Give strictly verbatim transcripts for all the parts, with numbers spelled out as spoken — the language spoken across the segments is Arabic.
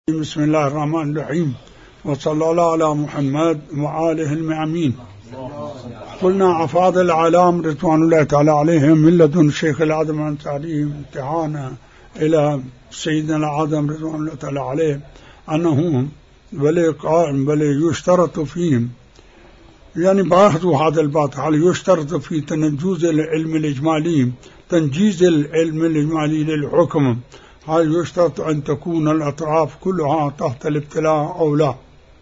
بسم الله الرحمن الرحيم، وصلى الله على محمد وآله المعمين. قلنا عفاض العلام رضوان الله تعالى عليهم من لدن شيخ العدم عن تعليم امتحانا إلى سيدنا العدم رضوان الله تعالى عليه أنه بل بل يشترط فيهم، يعني باخذوا هذا الباط، هل يشترط في تنجيز العلم الإجمالي تنجيز العلم الإجمالي للحكم، هل يشترط أن تكون الأطراف كلها تحت الابتلاء أو لا؟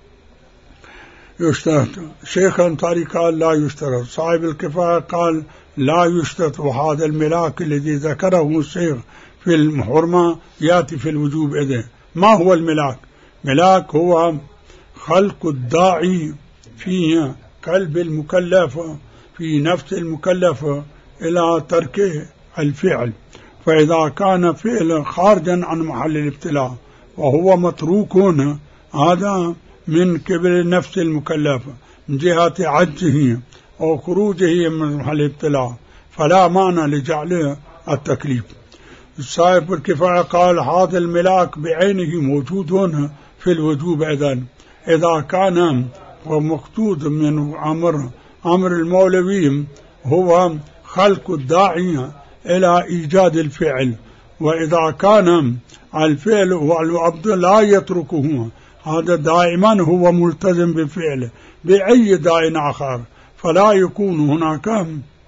يشترط. شيخ الأنصاري قال لا يشترط، صاحب الكفاية قال لا يشترط، وهذا الملاك الذي ذكره الشيخ في الحرمة يأتي في الوجوب إذن. ما هو الملاك؟ ملاك هو خلق الداعي في قلب المكلف في نفس المكلف إلى ترك الفعل، فإذا كان فعل خارجا عن محل الابتلاء وهو متروك هذا من قبل نفس المكلف من جهة عجزه أو خروجه من محل الابتلاء فلا معنى لجعله التكليف. صاحب الكفاية قال هذا الملاك بعينه موجود هنا في الوجوب إذن إذا كان ومقصود من أمر أمر المولوي هو خلق الداعي إلى إيجاد الفعل، وإذا كان الفعل والعبد لا يتركه هذا دائما هو ملتزم بفعله بأي داع آخر، فلا يكون هناك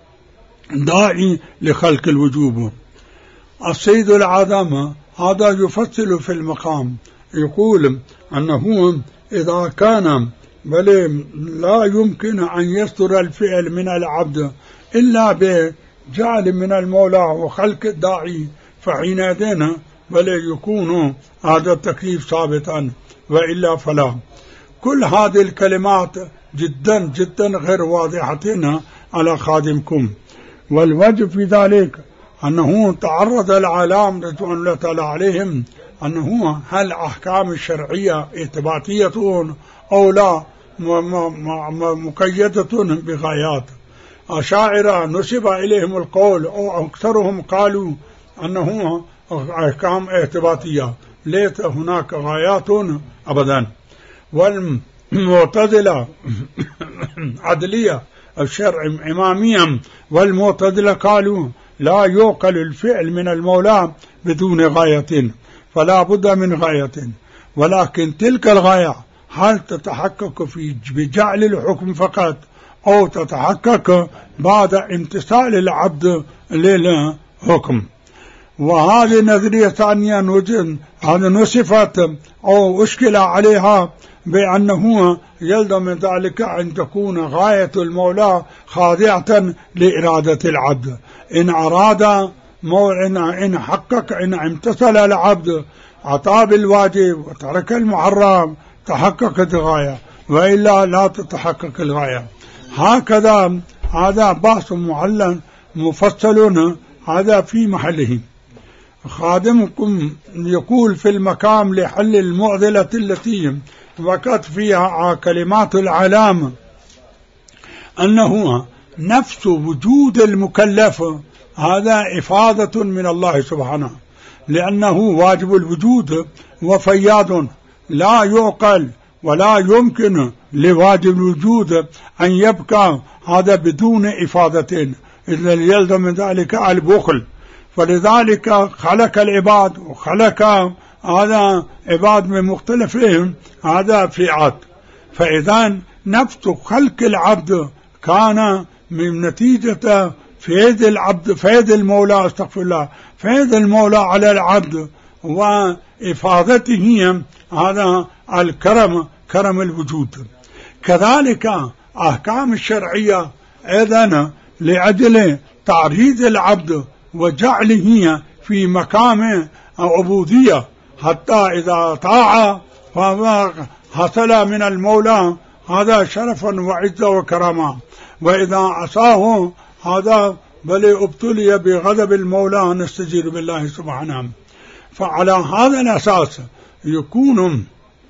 داعي لخلق الوجوب. السيد العظام هذا يفصل في المقام، يقول أنه إذا كان بل لا يمكن أن يصدر الفعل من العبد إلا بجعل من المولى وخلق الداعي، فحينئذ بل يكون هذا التكليف ثابتا، وإلا فلا. كل هذه الكلمات جدا جدا غير واضحة على خادمكم، والوجه في ذلك أنه تعرض العلام رضوان الله تعالى عليهم أنه هل أحكام الشرعية إثباتية أو لا مقيدة بغايات. أشاعرة نسب إليهم القول أو أكثرهم قالوا أنه أحكام إثباتية ليس هناك غايات أبدا، والمعتزلة عدلية الشرع إماميا والمعتزلة قالوا لا يوكل الفعل من المولى بدون غاية، فلا بد من غاية، ولكن تلك الغاية هل تتحقق في بجعل الحكم فقط أو تتحقق بعد امتثال العبد للحكم. وهذه نظرية ثانية هذا نصفت أو أشكل عليها بأنه يلزم من ذلك أن تكون غاية المولى خاضعة لإرادة العبد، إن أراد إن إن حقق إن امتثل العبد أطاع بالواجب وترك المحرم تحققت الغاية، وإلا لا تتحقق الغاية. هكذا هذا بحث معلن مفصل هذا في محله. خادمكم يقول في المقام لحل المعضلة التي وقت فيها كلمات العلام أنه نفس وجود المكلف هذا إفادة من الله سبحانه، لأنه واجب الوجود وفياد لا يعقل ولا يمكن لواجب الوجود أن يبقى هذا بدون إفادة، إذا يلزم من ذلك البخل، فلذلك خلق العباد وخلق هذا عباد من مختلفهم هذا فئات. فإذا نفس خلق العبد كان من نتيجة فيض العبد فيض المولى استغفر الله فيض المولى على العبد وإفادته هذا الكرم كرم الوجود. كذلك أحكام الشرعية أيضا لأجل تعريض العبد وجعله في مقام عبودية حتى إذا طاع فحصل من المولى هذا شرفا وعزة وكرامة، وإذا عصاه هذا بل ابتلي بغضب المولى نستجير بالله سبحانه. فعلى هذا الأساس يكون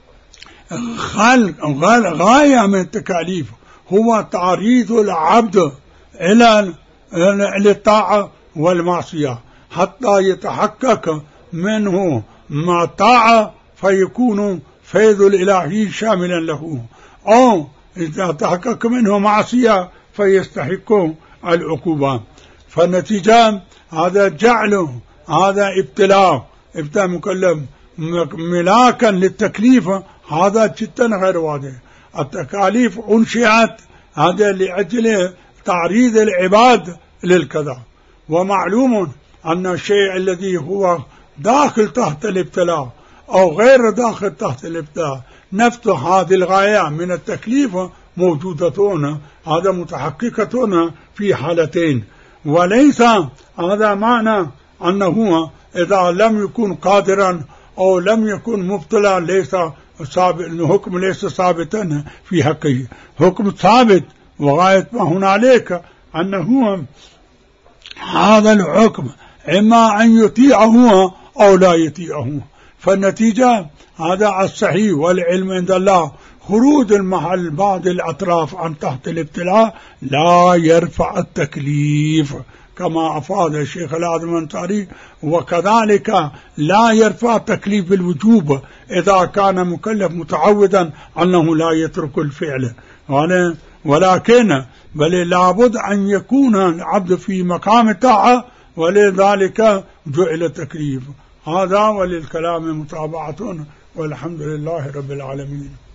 غاية من التكاليف هو تعريض العبد إلى الطاعة والمعصية حتى يتحقق منه ما طاعة فيكون فيض الإلهي شاملا له، أو إذا تحقق منه معصية فيستحق العقوبة. فالنتيجة هذا جعله هذا ابتلاء ابتلاء مكلف ملاكا للتكليف، هذا جدا غير واضح. التكاليف أنشئت هذا لأجل تعريض العباد للكذا، ومعلوم أن الشيء الذي هو داخل تحت الابتلاء أو غير داخل تحت الابتلاء نفس هذه الغاية من التكليف موجودة، هذا متحققة في حالتين. وليس هذا معنى أنه إذا لم يكن قادرا أو لم يكن مبتلا ليس ثابت، الحكم ليس ثابتا في حقه، حكم ثابت. وغاية ما هنالك أنه هذا الحكم إما أن يطيعه أو لا يطيعه. فالنتيجة هذا الصحيح والعلم عند الله خروج المحل بعض الأطراف عن تحت الابتلاء لا يرفع التكليف كما أفاد الشيخ الأعظم الأنصاري، وكذلك لا يرفع تكليف الوجوب إذا كان مكلف متعودا أنه لا يترك الفعل، ولكن بل لابد أن يكون العبد في مقام الطاعة، ولذلك جعل التكليف. هذا وللكلام متابعة، والحمد لله رب العالمين.